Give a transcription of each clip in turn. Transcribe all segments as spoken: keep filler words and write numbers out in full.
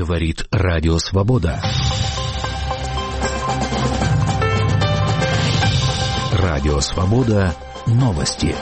Говорит Радио Свобода. Радио Свобода. Новости.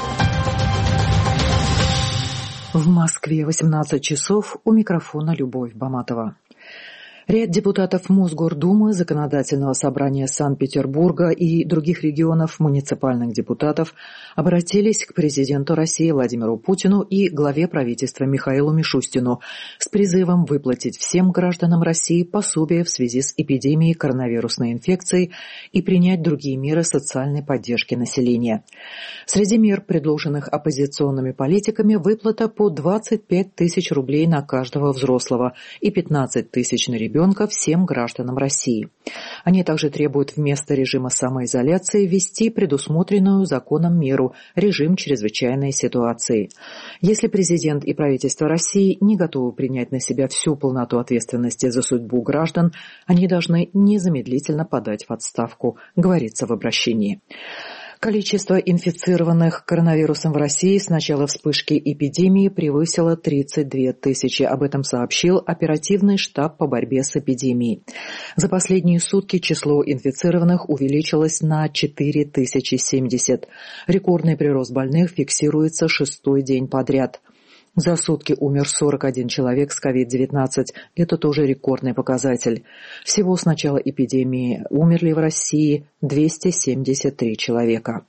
В Москве восемнадцать часов. У микрофона Любовь Баматова. Ряд депутатов Мосгордумы, Законодательного собрания Санкт-Петербурга и других регионов муниципальных депутатов обратились к президенту России Владимиру Путину и главе правительства Михаилу Мишустину с призывом выплатить всем гражданам России пособие в связи с эпидемией коронавирусной инфекции и принять другие меры социальной поддержки населения. Среди мер, предложенных оппозиционными политиками, выплата по двадцать пять тысяч рублей на каждого взрослого и пятнадцать тысяч на ребенка всем гражданам России. Они также требуют вместо режима самоизоляции ввести предусмотренную законом меру – режим чрезвычайной ситуации. Если президент и правительство России не готовы принять на себя всю полноту ответственности за судьбу граждан, они должны незамедлительно подать в отставку, говорится в обращении. Количество инфицированных коронавирусом в России с начала вспышки эпидемии превысило тридцать две тысячи. Об этом сообщил оперативный штаб по борьбе с эпидемией. За последние сутки число инфицированных увеличилось на четыре тысячи семьдесят. Рекордный прирост больных фиксируется шестой день подряд. За сутки умер сорок один человек с ковид девятнадцать. Это тоже рекордный показатель. Всего с начала эпидемии умерли в России двести семьдесят три человека.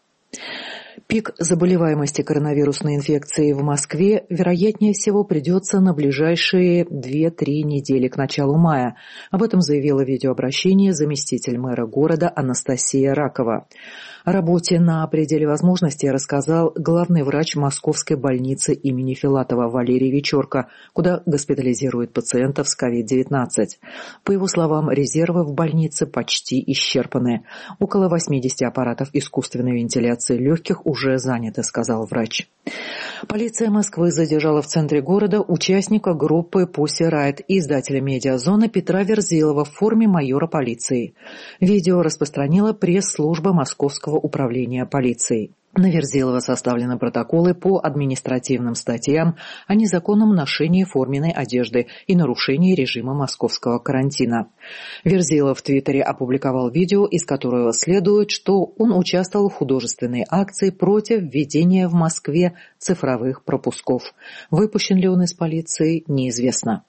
Пик заболеваемости коронавирусной инфекцией в Москве, вероятнее всего, придется на ближайшие две-три недели к началу мая. Об этом заявила в видеообращении заместитель мэра города Анастасия Ракова. О работе на пределе возможностей рассказал главный врач Московской больницы имени Филатова Валерий Вечерко, куда госпитализируют пациентов с ковид девятнадцать. По его словам, резервы в больнице почти исчерпаны. Около восемьдесят аппаратов искусственной вентиляции легких уже заняты, сказал врач. Полиция Москвы задержала в центре города участника группы Pussy Riot и издателя медиазоны Петра Верзилова в форме майора полиции. Видео распространила пресс-служба Московского управления полицией. На Верзилова составлены протоколы по административным статьям о незаконном ношении форменной одежды и нарушении режима московского карантина. Верзилов в Твиттере опубликовал видео, из которого следует, что он участвовал в художественной акции против введения в Москве цифровых пропусков. Выпущен ли он из полиции, неизвестно.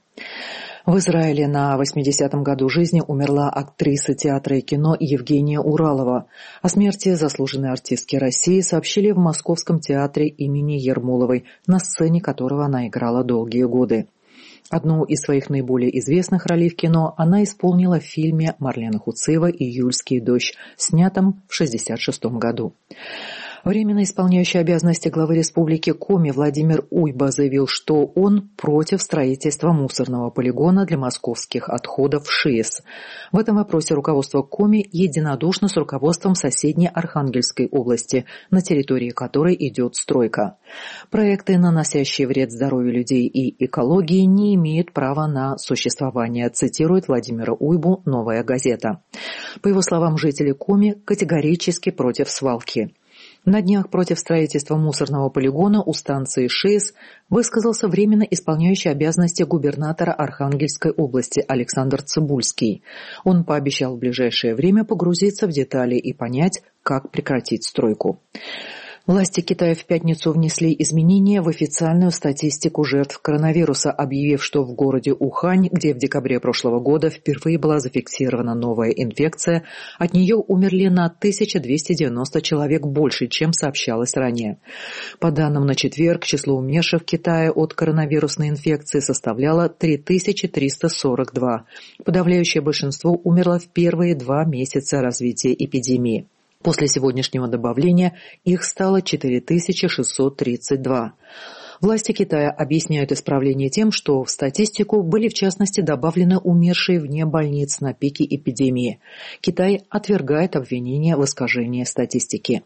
В Израиле на восьмидесятом году жизни умерла актриса театра и кино Евгения Уралова. О смерти заслуженной артистки России сообщили в Московском театре имени Ермоловой, на сцене которого она играла долгие годы. Одну из своих наиболее известных ролей в кино она исполнила в фильме Марлена Хуцеева «Июльский дождь», снятом в шестьдесят шестом году. Временно исполняющий обязанности главы республики Коми Владимир Уйба заявил, что он против строительства мусорного полигона для московских отходов ШИЭС. В этом вопросе руководство Коми единодушно с руководством соседней Архангельской области, на территории которой идет стройка. Проекты, наносящие вред здоровью людей и экологии, не имеют права на существование, цитирует Владимира Уйбу «Новая газета». По его словам, жители Коми категорически против свалки. На днях против строительства мусорного полигона у станции ШИЭС высказался временно исполняющий обязанности губернатора Архангельской области Александр Цыбульский. Он пообещал в ближайшее время погрузиться в детали и понять, как прекратить стройку. Власти Китая в пятницу внесли изменения в официальную статистику жертв коронавируса, объявив, что в городе Ухань, где в декабре прошлого года впервые была зафиксирована новая инфекция, от нее умерли на тысячу двести девяносто человек больше, чем сообщалось ранее. По данным на четверг, число умерших в Китае от коронавирусной инфекции составляло три тысячи триста сорок два. Подавляющее большинство умерло в первые два месяца развития эпидемии. После сегодняшнего добавления их стало четыре тысячи шестьсот тридцать два. Власти Китая объясняют исправление тем, что в статистику были в частности добавлены умершие вне больниц на пике эпидемии. Китай отвергает обвинения в искажении статистики.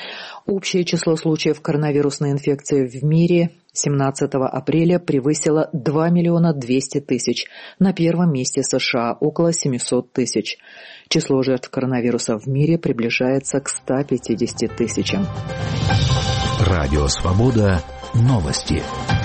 Общее число случаев коронавирусной инфекции в мире семнадцатого апреля превысило два миллиона двести тысяч. На первом месте США около семьсот тысяч. Число жертв коронавируса в мире приближается к ста пятидесяти тысячам. Радио Свобода. Новости.